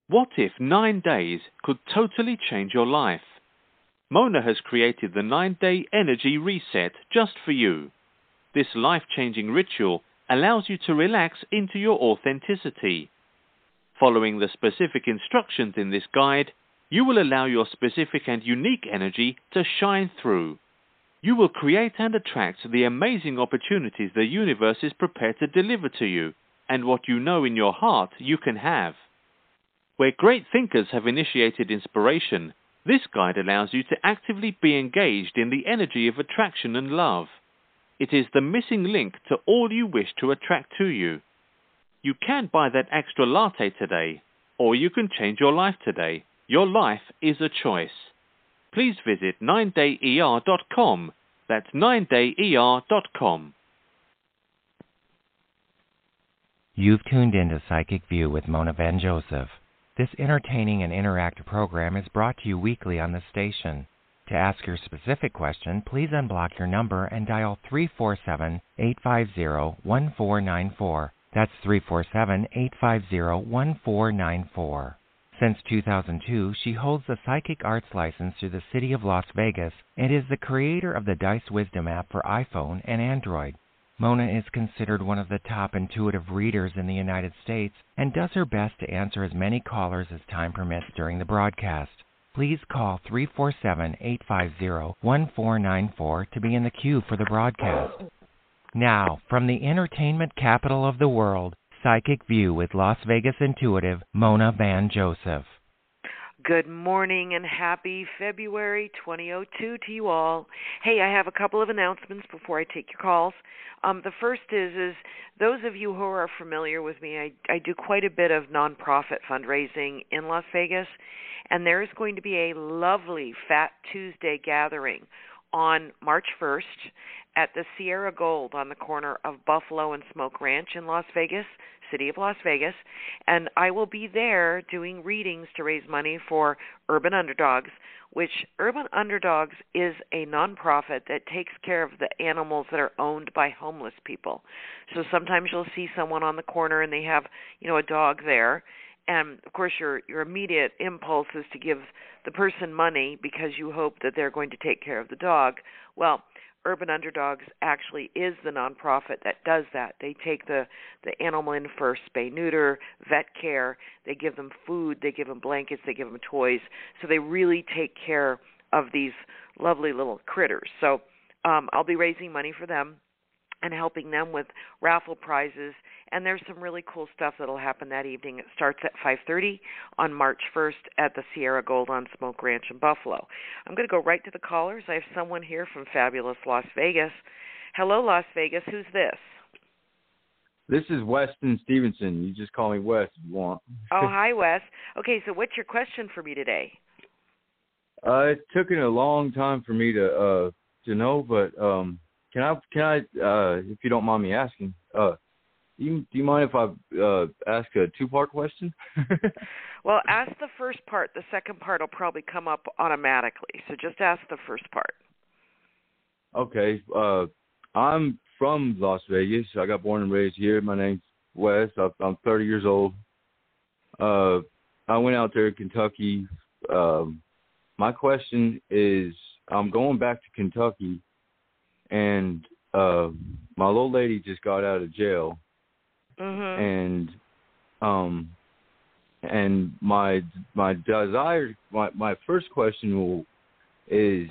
What if 9 days could totally change your life? Mona has created the 9-day energy reset just for you. This life-changing ritual allows you to relax into your authenticity. Following the specific instructions in this guide, you will allow your specific and unique energy to shine through. You will create and attract the amazing opportunities the universe is prepared to deliver to you, and what you know in your heart you can have. Where great thinkers have initiated inspiration, this guide allows you to actively be engaged in the energy of attraction and love. It is the missing link to all you wish to attract to you. You can buy that extra latte today, or you can change your life today. Your life is a choice. Please visit 9dayer.com. That's 9dayer.com. You've tuned into Psychic View with Mona Van Joseph. This entertaining and interactive program is brought to you weekly on the station. To ask your specific question, please unblock your number and dial 347-850-1494. That's 347-850-1494. Since 2002, she holds the Psychic Arts license through the City of Las Vegas and is the creator of the Dice Wisdom app for iPhone and Android. Mona is considered one of the top intuitive readers in the United States and does her best to answer as many callers as time permits during the broadcast. Please call 347-850-1494 to be in the queue for the broadcast. Now, from the entertainment capital of the world, Psychic View with Las Vegas intuitive Mona Van Joseph. Good morning and happy February 2002 to you all. Hey, I have a couple of announcements before I take your calls. The first is those of you who are familiar with me, I do quite a bit of nonprofit fundraising in Las Vegas, and there is going to be a lovely Fat Tuesday gathering on March 1st at the Sierra Gold on the corner of Buffalo and Smoke Ranch in Las Vegas, City of Las Vegas, and I will be there doing readings to raise money for Urban Underdogs, which Urban Underdogs is a nonprofit that takes care of the animals that are owned by homeless people. So sometimes you'll see someone on the corner and they have, a dog there, and of course your immediate impulse is to give the person money because you hope that they're going to take care of the dog. Well, Urban Underdogs actually is the nonprofit that does that. They take the animal in for spay, neuter, vet care. They give them food. They give them blankets. They give them toys. So they really take care of these lovely little critters. So I'll be raising money for them and helping them with raffle prizes. And there's some really cool stuff that will happen that evening. It starts at 5:30 on March 1st at the Sierra Gold on Smoke Ranch in Buffalo. I'm going to go right to the callers. I have someone here from fabulous Las Vegas. Hello, Las Vegas. Who's this? This is Weston Stevenson. You just call me Wes if you want. Oh, hi, Wes. Okay, so what's your question for me today? It's taken a long time for me to know, but can I if you don't mind me asking, do you mind if I ask a two-part question? Well, ask the first part. The second part will probably come up automatically. So just ask the first part. Okay. I'm from Las Vegas. I got born and raised here. My name's Wes. I'm 30 years old. I went out there to Kentucky. My question is, I'm going back to Kentucky, and my little lady just got out of jail. Mm-hmm. And my desire, my first question is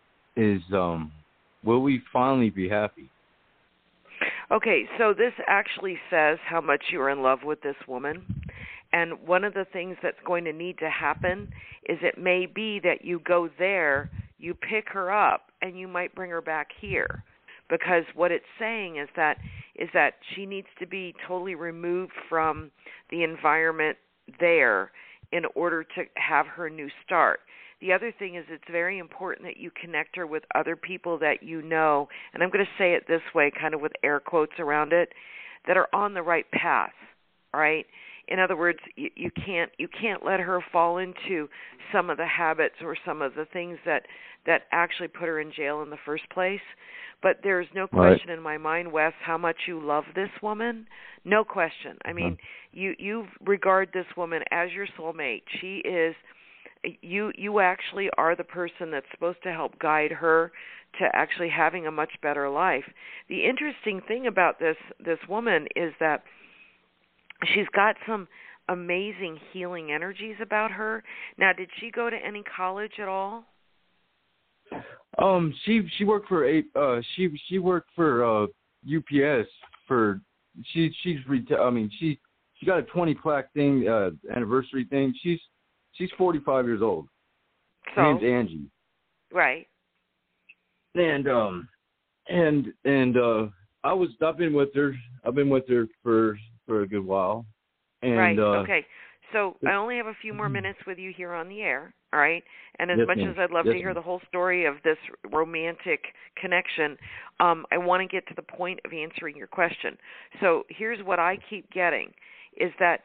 will we finally be happy? Okay, so this actually says how much you're in love with this woman. And one of the things that's going to need to happen is it may be that you go there, you pick her up, and you might bring her back here. Because what it's saying is that she needs to be totally removed from the environment there in order to have her new start. The other thing is it's very important that you connect her with other people that you know, and I'm going to say it this way, kind of with air quotes around it, that are on the right path, all right? In other words, you can't let her fall into some of the habits or some of the things that actually put her in jail in the first place. But there's no question in my mind, Wes, how much you love this woman. No question. I mean, you regard this woman as your soulmate. She is. You actually are the person that's supposed to help guide her to actually having a much better life. The interesting thing about this woman is that she's got some amazing healing energies about her. Now, did she go to any college at all? She worked for she worked for UPS for she got a 20 plaque thing anniversary thing. She's 45 years old. So, her name's Angie. Right. And I've been with her. I've been with her for a good while. And, right. Okay. So I only have a few more minutes with you here on the air. All right. And as much as I'd love to hear the whole story of this romantic connection, I want to get to the point of answering your question. So here's what I keep getting is that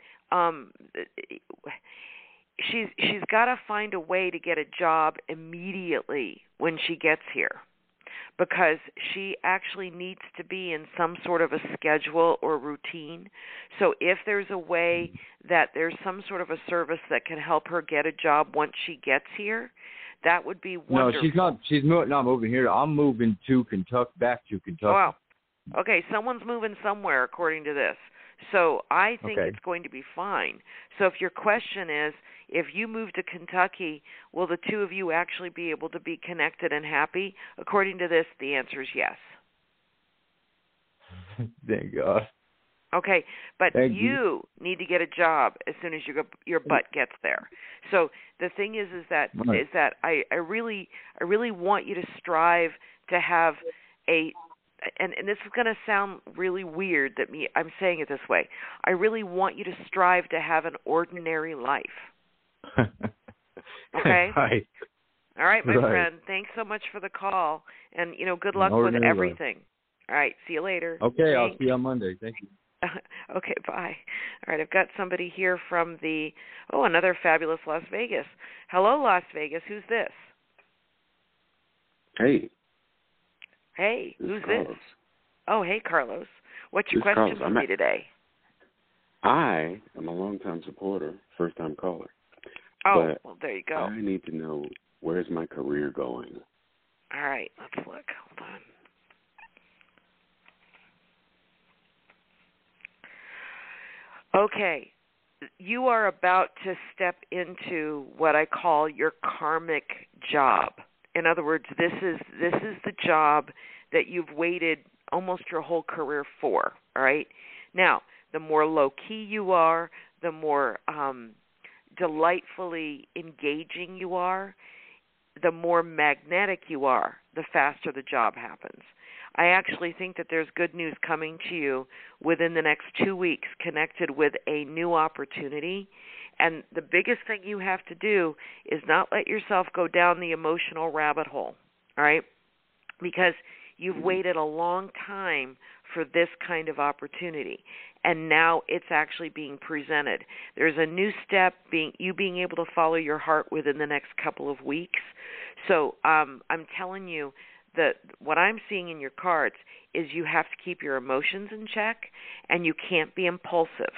she's got to find a way to get a job immediately when she gets here, because she actually needs to be in some sort of a schedule or routine. So if there's a way that there's some sort of a service that can help her get a job once she gets here, that would be wonderful. No, she's not. She's not moving here. I'm moving to Kentucky, back to Kentucky. Wow. Okay, someone's moving somewhere according to this. So I think it's going to be fine. So if your question is, if you move to Kentucky, will the two of you actually be able to be connected and happy? According to this, the answer is yes. Thank God. Okay, but you need to get a job as soon as your butt gets there. So the thing is that I really want you to strive to have a. And this is going to sound really weird that I'm saying it this way. I really want you to strive to have an ordinary life. Okay? Right. All right, my friend. Thanks so much for the call. And, good luck with everything. All right. See you later. Okay. I'll see you on Monday. Thank you. Okay. Bye. All right. I've got somebody here from another fabulous Las Vegas. Hello, Las Vegas. Who's this? Hey. Hey, who's Carlos. this? Oh, hey, Carlos. What's your question for me today? I am a long-time supporter, first-time caller. Oh, well, there you go. I need to know, where's my career going? All right, let's look. Hold on. Okay, you are about to step into what I call your karmic job. In other words, this is the job that you've waited almost your whole career for, all right? Now, the more low-key you are, the more delightfully engaging you are, the more magnetic you are, the faster the job happens. I actually think that there's good news coming to you within the next 2 weeks connected with a new opportunity. And the biggest thing you have to do is not let yourself go down the emotional rabbit hole, all right? Because you've waited a long time for this kind of opportunity, and now it's actually being presented. There's a new step, being able to follow your heart within the next couple of weeks. So I'm telling you that what I'm seeing in your cards is you have to keep your emotions in check, and you can't be impulsive.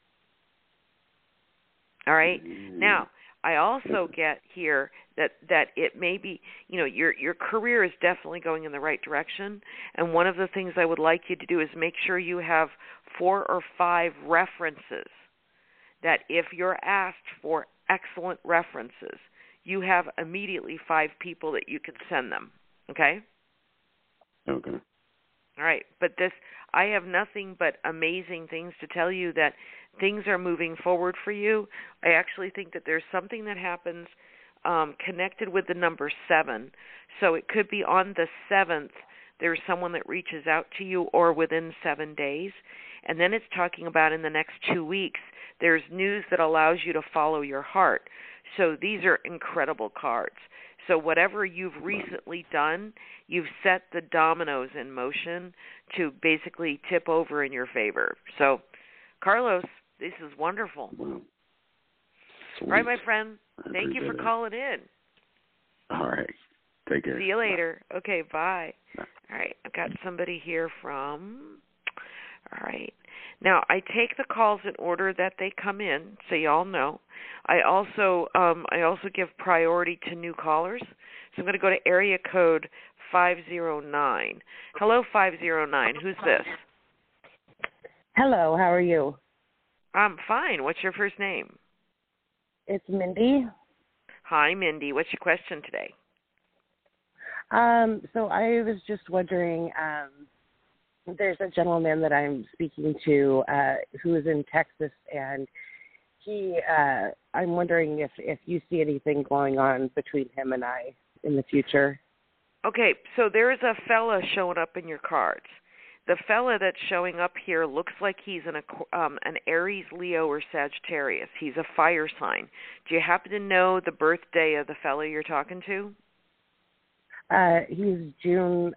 All right. Now, I also get here that it may be, your career is definitely going in the right direction. And one of the things I would like you to do is make sure you have 4 or 5 references, that if you're asked for excellent references, you have immediately 5 people that you can send them. Okay? Okay. All right. But I have nothing but amazing things to tell you, that things are moving forward for you. I actually think that there's something that happens connected with the number 7. So it could be on the 7th, there's someone that reaches out to you, or within 7 days. And then it's talking about in the next 2 weeks, there's news that allows you to follow your heart. So these are incredible cards. So whatever you've recently done, you've set the dominoes in motion to basically tip over in your favor. So, Carlos, This is wonderful. Well, All right, my friend. I Thank you for appreciate that. calling in. All right. Take care. See you later. Bye. Okay, bye. Bye. All right, I've got somebody here from. All right. Now, I take the calls in order that they come in, so you all know. I also give priority to new callers. So I'm going to go to area code 509. Hello, 509. Who's this? Hello, how are you? I'm fine. What's your first name? It's Mindy. Hi, Mindy. What's your question today? So I was just wondering, there's a gentleman that I'm speaking to who is in Texas, and I'm wondering if you see anything going on between him and I in the future. Okay, so there is a fella showing up in your cards. The fella that's showing up here looks like he's an Aries, Leo, or Sagittarius. He's a fire sign. Do you happen to know the birthday of the fella you're talking to? He's June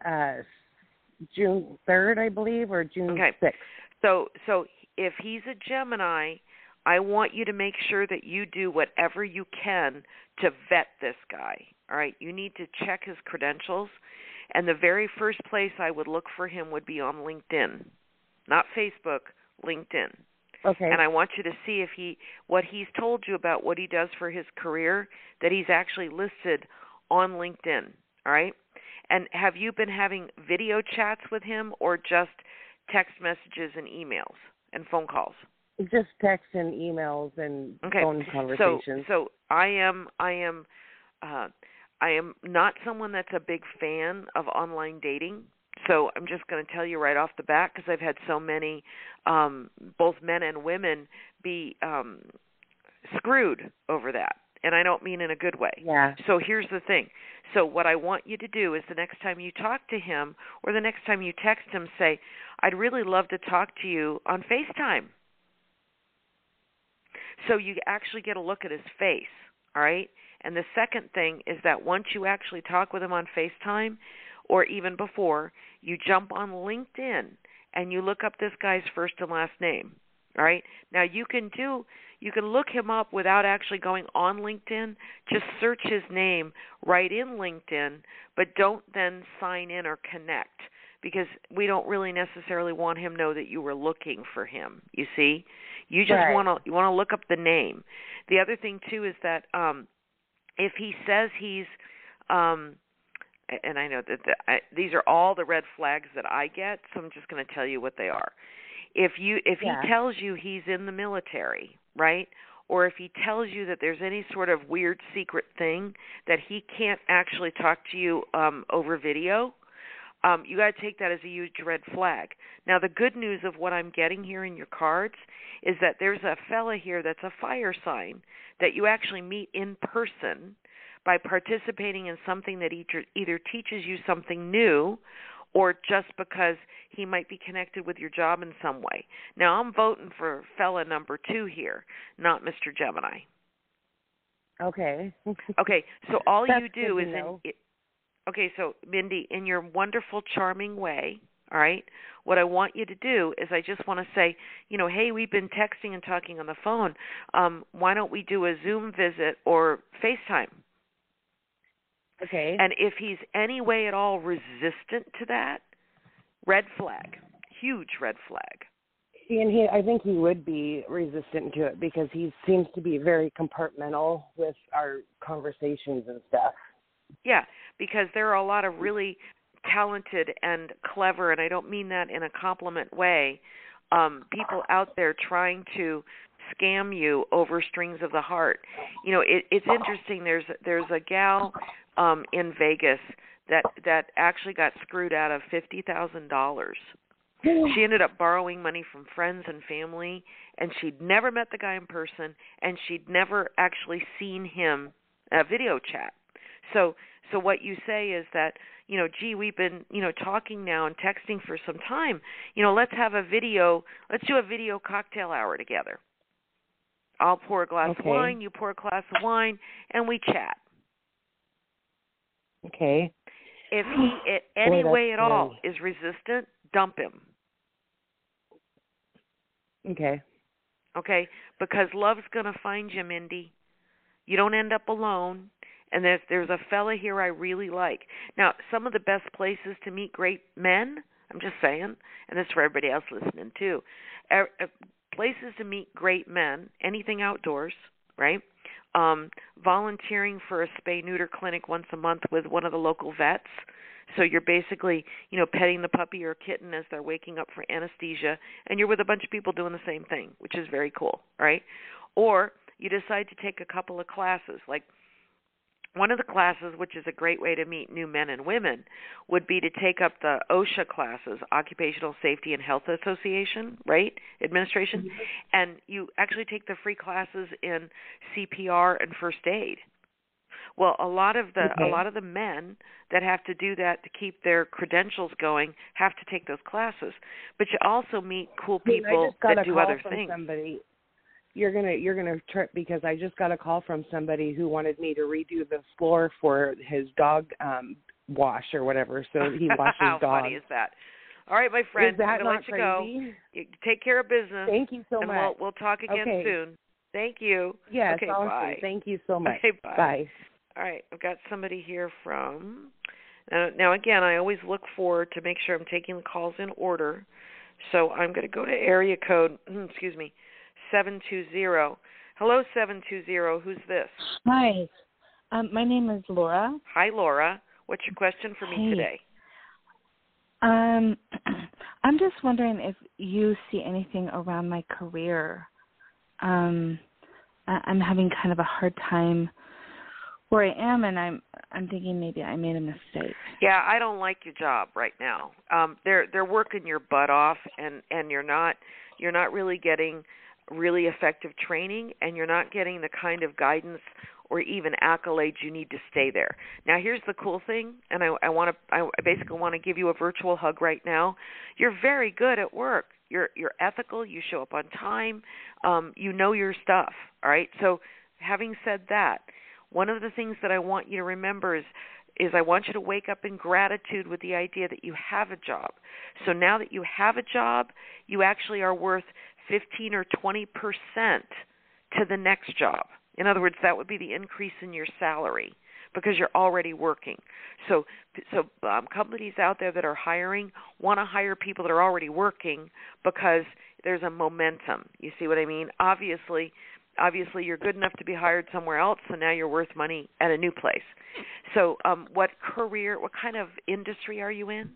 3rd, I believe, or June 6th. So if he's a Gemini, I want you to make sure that you do whatever you can to vet this guy. All right, you need to check his credentials, and the very first place I would look for him would be on LinkedIn, not Facebook, LinkedIn. Okay. And I want you to see if what he's told you about what he does for his career, that he's actually listed on LinkedIn. All right? And have you been having video chats with him or just text messages and emails and phone calls? Just text and emails and phone conversations. So I am not someone that's a big fan of online dating. So I'm just going to tell you right off the bat, because I've had so many, both men and women, be screwed over that. And I don't mean in a good way. Yeah. So here's the thing. So what I want you to do is the next time you talk to him or the next time you text him, say, I'd really love to talk to you on FaceTime. So you actually get a look at his face, all right? And the second thing is that once you actually talk with him on FaceTime, or even before, you jump on LinkedIn and you look up this guy's first and last name, all right? Now you can look him up without actually going on LinkedIn. Just search his name right in LinkedIn, but don't then sign in or connect, because we don't really necessarily want him to know that you were looking for him, you see? You just want to look up the name. The other thing, too, is that if he says he's and I know that these are all the red flags that I get, so I'm just going to tell you what they are. If he tells you he's in the military, right, or if he tells you that there's any sort of weird secret thing that he can't actually talk to you over video, you got to take that as a huge red flag. Now, the good news of what I'm getting here in your cards is that there's a fella here that's a fire sign that you actually meet in person by participating in something that either teaches you something new or just because he might be connected with your job in some way. Now, I'm voting for fella number 2 here, not Mr. Gemini. Okay. Okay, so all That's you do is okay, so Mindy, in your wonderful, charming way, all right, what I want you to do is I just want to say, hey, we've been texting and talking on the phone. Why don't we do a Zoom visit or FaceTime? Okay. And if he's any way at all resistant to that, red flag, huge red flag. See, and I think he would be resistant to it because he seems to be very compartmental with our conversations and stuff. Yeah, because there are a lot of really talented and clever, and I don't mean that in a compliment way, people out there trying to scam you over strings of the heart. It's interesting. There's a gal in Vegas that actually got screwed out of $50,000. She ended up borrowing money from friends and family, and she'd never met the guy in person, and she'd never actually seen him video chat. So what you say is that, gee, we've been, talking now and texting for some time. Let's do a video cocktail hour together. I'll pour a glass of wine, you pour a glass of wine, and we chat. Okay. If he, at any way at all, is resistant, dump him. Okay. okay? Because love's going to find you, Mindy. You don't end up alone. And there's a fella here I really like. Now, some of the best places to meet great men, I'm just saying, and this is for everybody else listening too, places to meet great men, anything outdoors, right? Volunteering for a spay-neuter clinic once a month with one of the local vets. So you're basically, petting the puppy or kitten as they're waking up for anesthesia, and you're with a bunch of people doing the same thing, which is very cool, right? Or you decide to take a couple of classes, like one of the classes, which is a great way to meet new men and women, would be to take up the OSHA classes, Occupational Safety and Health Association, right, administration, mm-hmm. and you actually take the free classes in CPR and first aid. Well, a lot of the men that have to do that to keep their credentials going have to take those classes. But you also meet cool people that do other things. Somebody. You're gonna trip because I just got a call from somebody who wanted me to redo the floor for his dog wash or whatever. So he washes How dogs. How funny is that? All right, my friend, I'm gonna let you go. You take care of business. Thank you so much. And we'll talk again soon. Thank you. Yes. Okay. Awesome. Bye. Thank you so much. Okay. Bye. Bye. All right, I've got somebody here from. Now again, I always look forward to make sure I'm taking the calls in order. So I'm going to go to area code. 720. Hello, 720. Who's this? Hi. My name is Laura. Hi, Laura. What's your question for me today? I'm just wondering if you see anything around my career. I'm having kind of a hard time where I am, and I'm thinking maybe I made a mistake. Yeah, I don't like your job right now. They're working your butt off, and you're not really getting really effective training, and you're not getting the kind of guidance or even accolades you need to stay there. Now, here's the cool thing, and I basically want to give you a virtual hug right now. You're very good at work. You're ethical. You show up on time. You know your stuff. All right. So, having said that, one of the things that I want you to remember is I want you to wake up in gratitude with the idea that you have a job. So now that you have a job, you actually are worth 15 or 20% to the next job. In other words, that would be the increase in your salary because you're already working. So companies out there that are hiring want to hire people that are already working because there's a momentum. You see what I mean? Obviously you're good enough to be hired somewhere else, so now you're worth money at a new place. So what kind of industry are you in?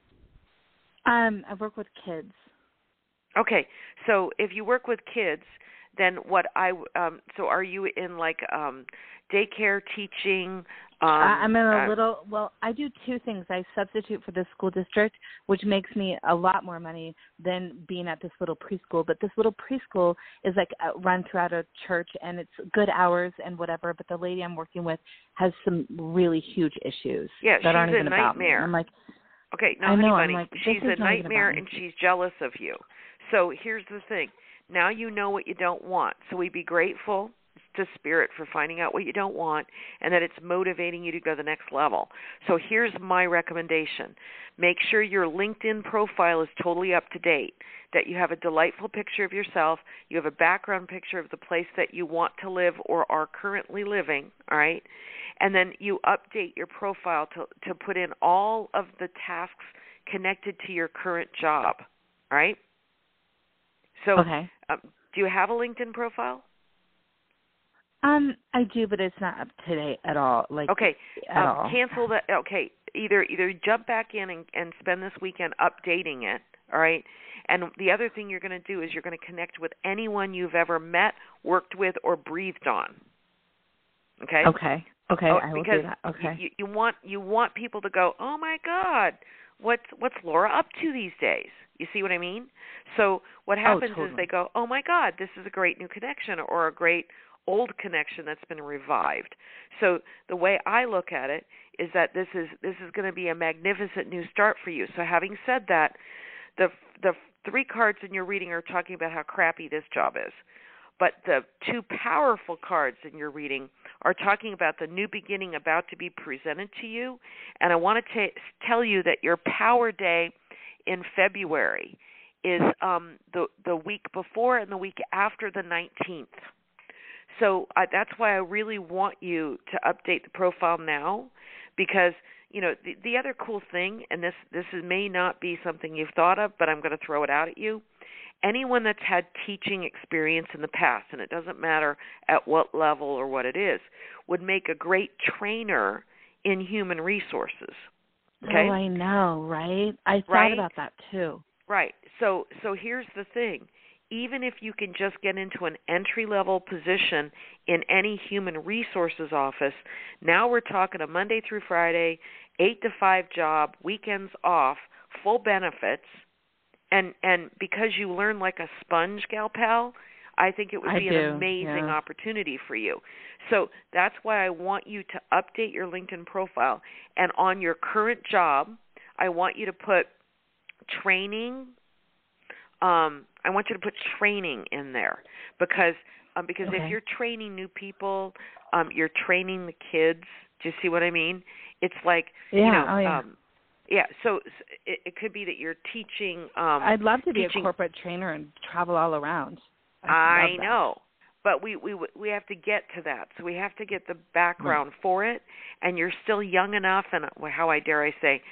I work with kids. Okay, so if you work with kids, then so are you in like daycare teaching? I'm in I do two things. I substitute for the school district, which makes me a lot more money than being at this little preschool. But this little preschool is like run throughout a church, and it's good hours and whatever. But the lady I'm working with has some really huge issues that aren't even about me. I'm like, okay, no, honey bunny, she's a nightmare and she's jealous of you. So here's the thing. Now you know what you don't want. So we be grateful to Spirit for finding out what you don't want and that it's motivating you to go to the next level. So here's my recommendation. Make sure your LinkedIn profile is totally up to date, that you have a delightful picture of yourself, you have a background picture of the place that you want to live or are currently living, all right? And then you update your profile to put in all of the tasks connected to your current job, all right? So do you have a LinkedIn profile? I do, but it's not up to date at all. At all. Cancel that. Okay, either jump back in and spend this weekend updating it. All right. And the other thing you're going to do is you're going to connect with anyone you've ever met, worked with, or breathed on. Okay. Okay. I will do that. Okay. You want people to go, oh my God, what's Laura up to these days? You see what I mean? So what happens is they go, oh my God, this is a great new connection or a great old connection that's been revived. So the way I look at it is that this is going to be a magnificent new start for you. So having said that, the three cards in your reading are talking about how crappy this job is. But the two powerful cards in your reading are talking about the new beginning about to be presented to you. And I want to tell you that your power day in February is the week before and the week after the 19th. So that's why I really want you to update the profile now, because the other cool thing, and this may not be something you've thought of, but I'm going to throw it out at you. Anyone that's had teaching experience in the past, and it doesn't matter at what level or what it is, would make a great trainer in human resources. Okay? Oh, I know, right? I thought about that too. Right. So here's the thing. Even if you can just get into an entry-level position in any human resources office, now we're talking a Monday through Friday, 8 to 5 job, weekends off, full benefits, and because you learn like a sponge, Gal Pal, I think it would be an amazing opportunity for you. So that's why I want you to update your LinkedIn profile. And on your current job, I want you to put training. I want you to put training in there because if you're training new people, you're training the kids. Do you see what I mean? It's like So it could be that you're teaching. I'd love to be a corporate trainer and travel all around. I know, but we have to get to that. So we have to get the background for it, and you're still young enough, and how I dare I say,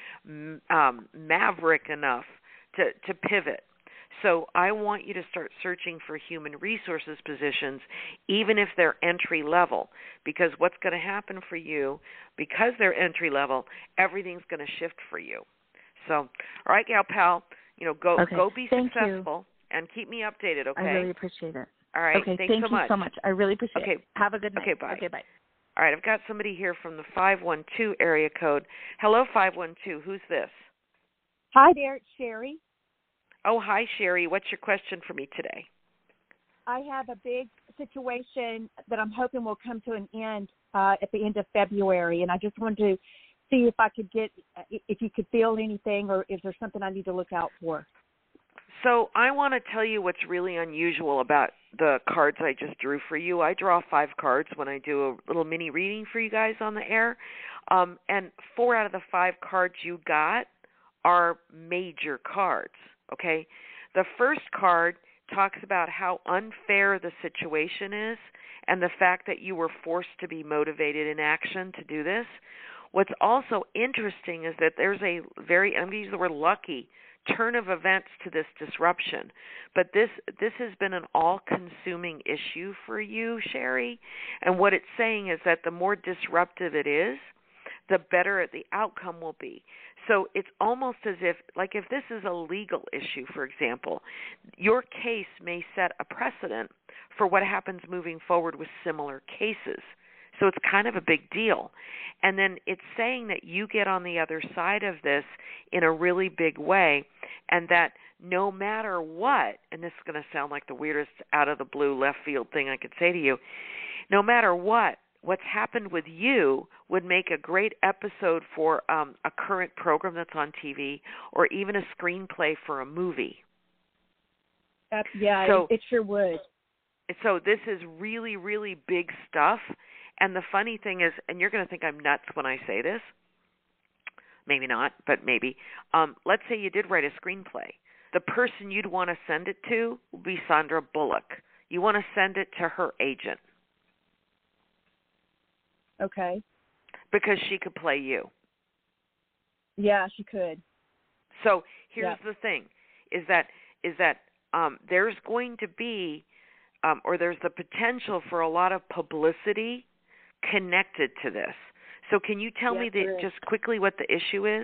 maverick enough to pivot. So I want you to start searching for human resources positions, even if they're entry level, because what's going to happen for you, because they're entry level, everything's going to shift for you. So, all right, Gal Pal, go be successful and keep me updated, okay? I really appreciate it. All right, okay, thank you so much. I really appreciate it. Have a good night. Okay, bye. Okay, bye. All right, I've got somebody here from the 512 area code. Hello, 512. Who's this? Hi there, it's Sherry. Oh, hi, Sherry. What's your question for me today? I have a big situation that I'm hoping will come to an end at the end of February, and I just wanted to see if you could feel anything, or is there something I need to look out for? So I want to tell you what's really unusual about the cards I just drew for you. I draw 5 cards when I do a little mini reading for you guys on the air, and 4 out of the 5 cards you got are major cards. Okay, the first card talks about how unfair the situation is and the fact that you were forced to be motivated in action to do this. What's also interesting is that there's a very, I'm going to use the word lucky, turn of events to this disruption. But this has been an all-consuming issue for you, Sherry. And what it's saying is that the more disruptive it is, the better the outcome will be. So it's almost as if this is a legal issue, for example, your case may set a precedent for what happens moving forward with similar cases. So it's kind of a big deal. And then it's saying that you get on the other side of this in a really big way, and that no matter what, and this is going to sound like the weirdest out of the blue left field thing I could say to you, no matter what's happened with you would make a great episode for a current program that's on TV, or even a screenplay for a movie. It sure would. So this is really, really big stuff. And the funny thing is, and you're going to think I'm nuts when I say this, maybe not, but maybe. Let's say you did write a screenplay. The person you'd want to send it to would be Sandra Bullock. You want to send it to her agent. Okay. Because she could play you. Yeah, she could. So here's the thing, is that there's going to be, or there's the potential for a lot of publicity connected to this. So can you tell me just quickly what the issue is?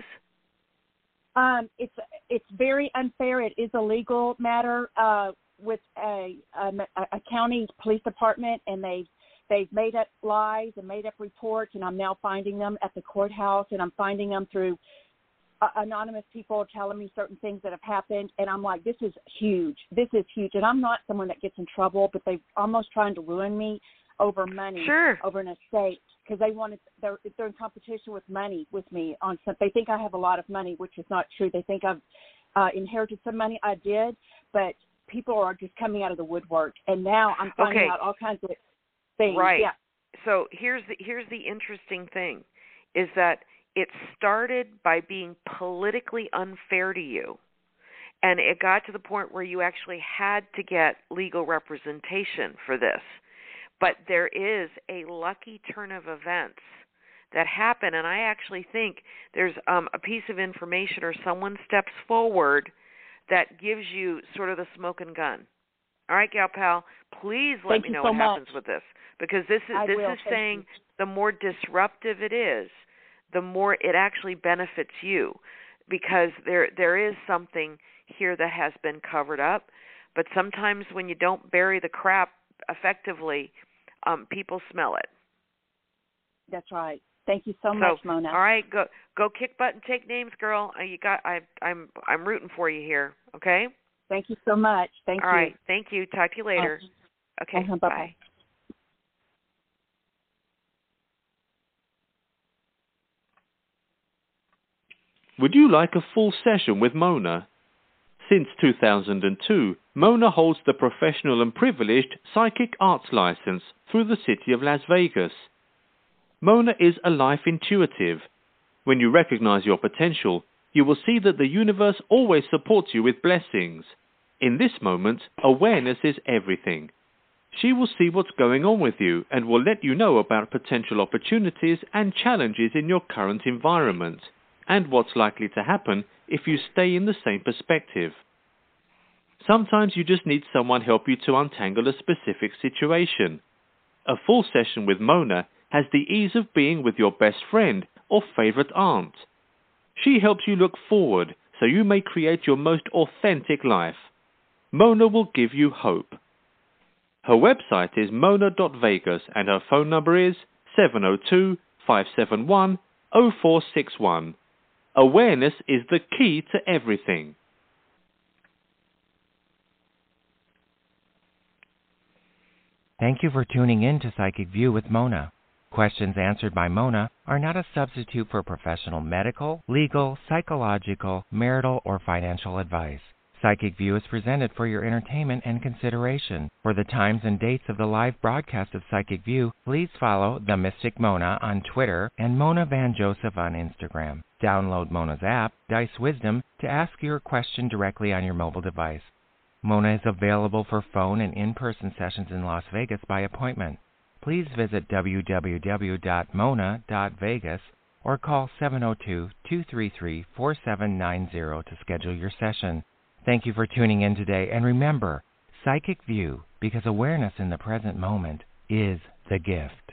It's very unfair. It is a legal matter with a county police department, and they've made up lies and made up reports, and I'm now finding them at the courthouse, and I'm finding them through anonymous people telling me certain things that have happened, and I'm like, this is huge. This is huge, and I'm not someone that gets in trouble, but they're almost trying to ruin me over money, over an estate, because they're in competition with money with me on something. They think I have a lot of money, which is not true. They think I've inherited some money. I did, but people are just coming out of the woodwork, and now I'm finding out all kinds of things. Right. Yeah. So here's the interesting thing, is that it started by being politically unfair to you, And it got to the point where you actually had to get legal representation for this. But there is a lucky turn of events that happen, and I actually think there's a piece of information or someone steps forward that gives you sort of the smoke and gun. All right, Gal Pal, please let me know what happens with this, because this is saying the more disruptive it is, the more it actually benefits you, because there is something here that has been covered up. But sometimes when you don't bury the crap effectively, people smell it. That's right. Thank you so much, Mona. All right, go kick butt and take names, girl. I'm rooting for you here. Okay. Thank you so much. Thank you. All right. Thank you. Talk to you later. Okay. Bye. Bye. Would you like a full session with Mona? Since 2002, Mona holds the professional and privileged Psychic Arts license through the city of Las Vegas. Mona is a life intuitive. When you recognize your potential, you will see that the universe always supports you with blessings. In this moment, awareness is everything. She will see what's going on with you and will let you know about potential opportunities and challenges in your current environment, and what's likely to happen if you stay in the same perspective. Sometimes you just need someone help you to untangle a specific situation. A full session with Mona has the ease of being with your best friend or favorite aunt. She helps you look forward so you may create your most authentic life. Mona will give you hope. Her website is mona.vegas and her phone number is 702-571-0461. Awareness is the key to everything. Thank you for tuning in to Psychic View with Mona. Questions answered by Mona are not a substitute for professional medical, legal, psychological, marital, or financial advice. Psychic View is presented for your entertainment and consideration. For the times and dates of the live broadcast of Psychic View, please follow The Mystic Mona on Twitter and Mona Van Joseph on Instagram. Download Mona's app, Dice Wisdom, to ask your question directly on your mobile device. Mona is available for phone and in-person sessions in Las Vegas by appointment. Please visit www.mona.vegas or call 702-233-4790 to schedule your session. Thank you for tuning in today, and remember, Psychic View, because awareness in the present moment is the gift.